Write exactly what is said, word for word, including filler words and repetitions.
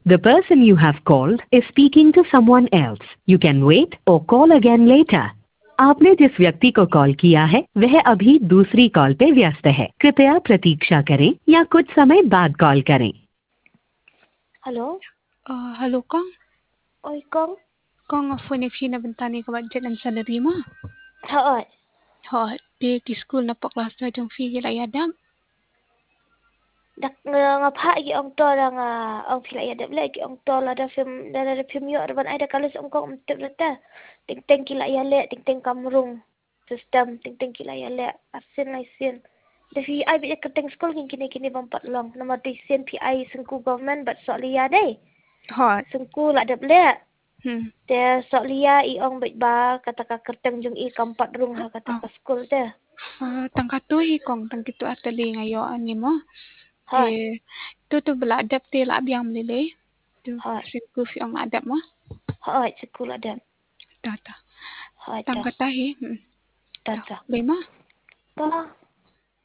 The person you have called is speaking to someone else. You can wait or call again later. आपने जिस व्यक्ति को कॉल किया है वह अभी दूसरी कॉल पे व्यस्त है. कृपया प्रतीक्षा करें या कुछ समय बाद कॉल करें. Hello? Uh, hello, Kong. Oi, Kong. Kong, uh, phone if na bentani ka budget ang salary mo. Thôi. Ho, pay ki school na po class na jong fee la yadam. Dak nga pa gi ong to la nga ong phila ya dep le gi ong to la da film da da film yo ban ai da kalis ong kong tep rata. Ting ting kila ya le ting ting kamrung system ting ting kila ya le asin lai sin. Da fi ai bi ka ting school kin kini kini bang pat long nama ti sin pi ai sengku government bat so liya dai. Ho. Sengku la dep le. Hmm. Te so liya i ong bit ba kata ka kerteng jung i kampat rung ha kata ka school te. Uh, tangkatu hi Kong tangkitu atali ngayo ani mo. Hai. Eh, tu tu bela adap te la biang lele. Tu Hai. siku fi ang adap mo. Hai sengku la dep. Tata. Hai ta. Tangkatahi. Hmm. Ta ta. Lima. Ta.